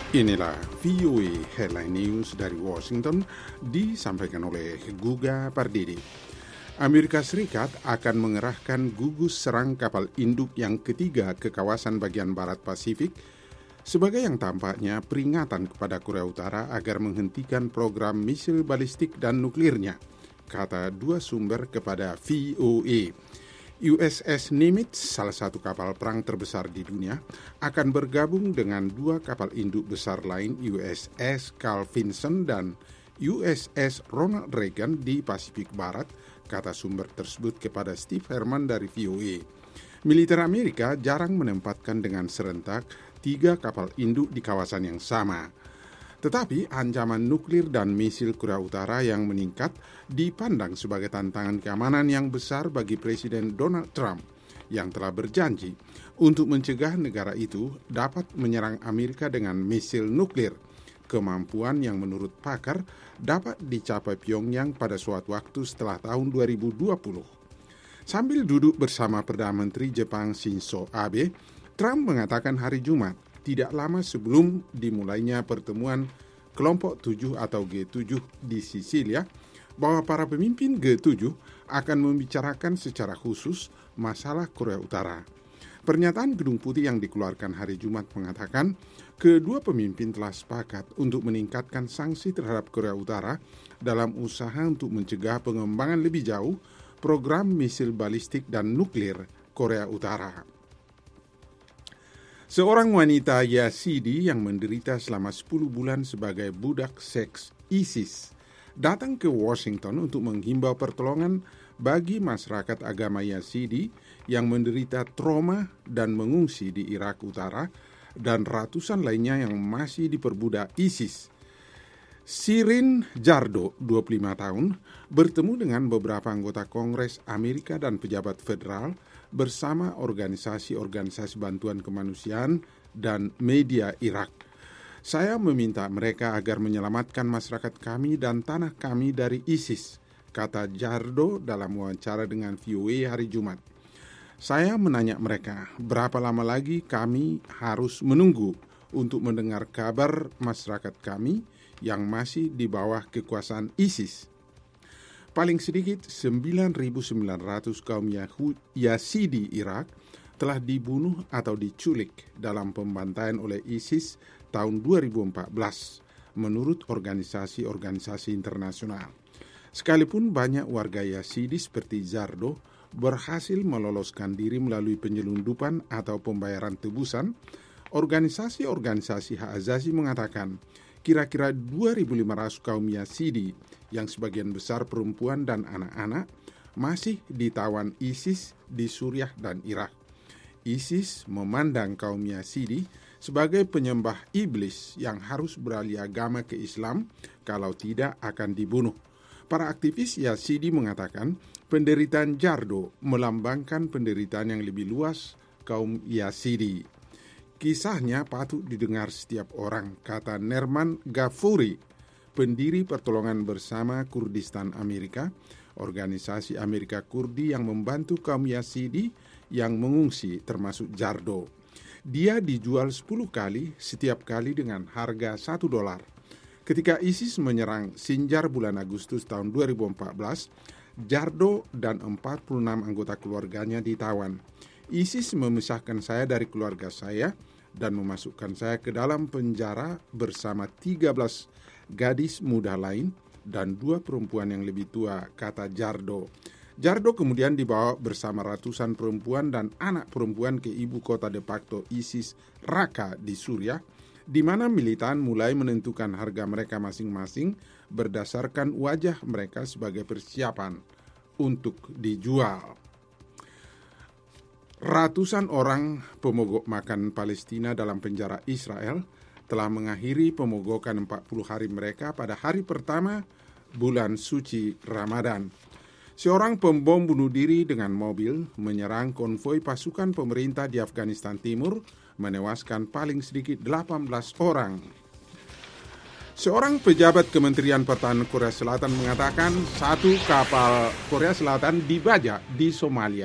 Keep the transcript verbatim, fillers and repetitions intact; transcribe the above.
Inilah V O A Headline News dari Washington disampaikan oleh Guga Pardidi. Amerika Serikat akan mengerahkan gugus serang kapal induk yang ketiga ke kawasan bagian barat Pasifik sebagai yang tampaknya peringatan kepada Korea Utara agar menghentikan program misil balistik dan nuklirnya, kata dua sumber kepada V O A. U S S Nimitz, salah satu kapal perang terbesar di dunia, akan bergabung dengan dua kapal induk besar lain U S S Carl Vinson dan U S S Ronald Reagan di Pasifik Barat, kata sumber tersebut kepada Steve Herman dari V O A. Militer Amerika jarang menempatkan dengan serentak tiga kapal induk di kawasan yang sama. Tetapi ancaman nuklir dan misil Korea Utara yang meningkat dipandang sebagai tantangan keamanan yang besar bagi Presiden Donald Trump yang telah berjanji untuk mencegah negara itu dapat menyerang Amerika dengan misil nuklir, kemampuan yang menurut pakar dapat dicapai Pyongyang pada suatu waktu setelah tahun dua ribu dua puluh. Sambil duduk bersama Perdana Menteri Jepang Shinzo Abe, Trump mengatakan hari Jumat, tidak lama sebelum dimulainya pertemuan kelompok tujuh atau G tujuh di Sisilia, bahwa para pemimpin G tujuh akan membicarakan secara khusus masalah Korea Utara. Pernyataan Gedung Putih yang dikeluarkan hari Jumat mengatakan kedua pemimpin telah sepakat untuk meningkatkan sanksi terhadap Korea Utara dalam usaha untuk mencegah pengembangan lebih jauh program misil balistik dan nuklir Korea Utara. Seorang wanita Yazidi yang menderita selama sepuluh bulan sebagai budak seks ISIS datang ke Washington untuk menghimbau pertolongan bagi masyarakat agama Yazidi yang menderita trauma dan mengungsi di Irak Utara dan ratusan lainnya yang masih diperbudak ISIS. Shirin Jardo, dua puluh lima tahun, bertemu dengan beberapa anggota Kongres Amerika dan pejabat federal bersama organisasi-organisasi bantuan kemanusiaan dan media Irak. Saya meminta mereka agar menyelamatkan masyarakat kami dan tanah kami dari ISIS, kata Jardo dalam wawancara dengan V O A hari Jumat. Saya menanya mereka, berapa lama lagi kami harus menunggu untuk mendengar kabar masyarakat kami yang masih di bawah kekuasaan ISIS. Paling sedikit sembilan ribu sembilan ratus kaum Yazidi Irak telah dibunuh atau diculik dalam pembantaian oleh ISIS tahun dua ribu empat belas, menurut organisasi-organisasi internasional. Sekalipun banyak warga Yazidi seperti Jardo berhasil meloloskan diri melalui penyelundupan atau pembayaran tebusan, organisasi-organisasi hak asasi mengatakan kira-kira dua ribu lima ratus kaum Yazidi yang sebagian besar perempuan dan anak-anak masih ditawan ISIS di Suriah dan Irak. ISIS memandang kaum Yazidi sebagai penyembah iblis yang harus beralih agama ke Islam, kalau tidak akan dibunuh. Para aktivis Yazidi mengatakan penderitaan Jardo melambangkan penderitaan yang lebih luas kaum Yazidi. Kisahnya patut didengar setiap orang, kata Nerman Gafuri, pendiri Pertolongan Bersama Kurdistan Amerika, organisasi Amerika Kurdi yang membantu kaum Yazidi yang mengungsi termasuk Jardo. Dia dijual sepuluh kali, setiap kali dengan harga satu dolar. Ketika ISIS menyerang Sinjar bulan Agustus tahun dua ribu empat belas, Jardo dan empat puluh enam anggota keluarganya ditawan. ISIS memisahkan saya dari keluarga saya dan memasukkan saya ke dalam penjara bersama tiga belas gadis muda lain dan dua perempuan yang lebih tua, kata Jardo. Jardo kemudian dibawa bersama ratusan perempuan dan anak perempuan ke ibu kota de facto ISIS, Raqqa di Suriah, di mana militan mulai menentukan harga mereka masing-masing berdasarkan wajah mereka sebagai persiapan untuk dijual. Ratusan orang pemogok makan Palestina dalam penjara Israel telah mengakhiri pemogokan empat puluh hari mereka pada hari pertama bulan suci Ramadan. Seorang pembom bunuh diri dengan mobil menyerang konvoi pasukan pemerintah di Afghanistan Timur, menewaskan paling sedikit delapan belas orang. Seorang pejabat Kementerian Pertahanan Korea Selatan mengatakan satu kapal Korea Selatan dibajak di Somalia.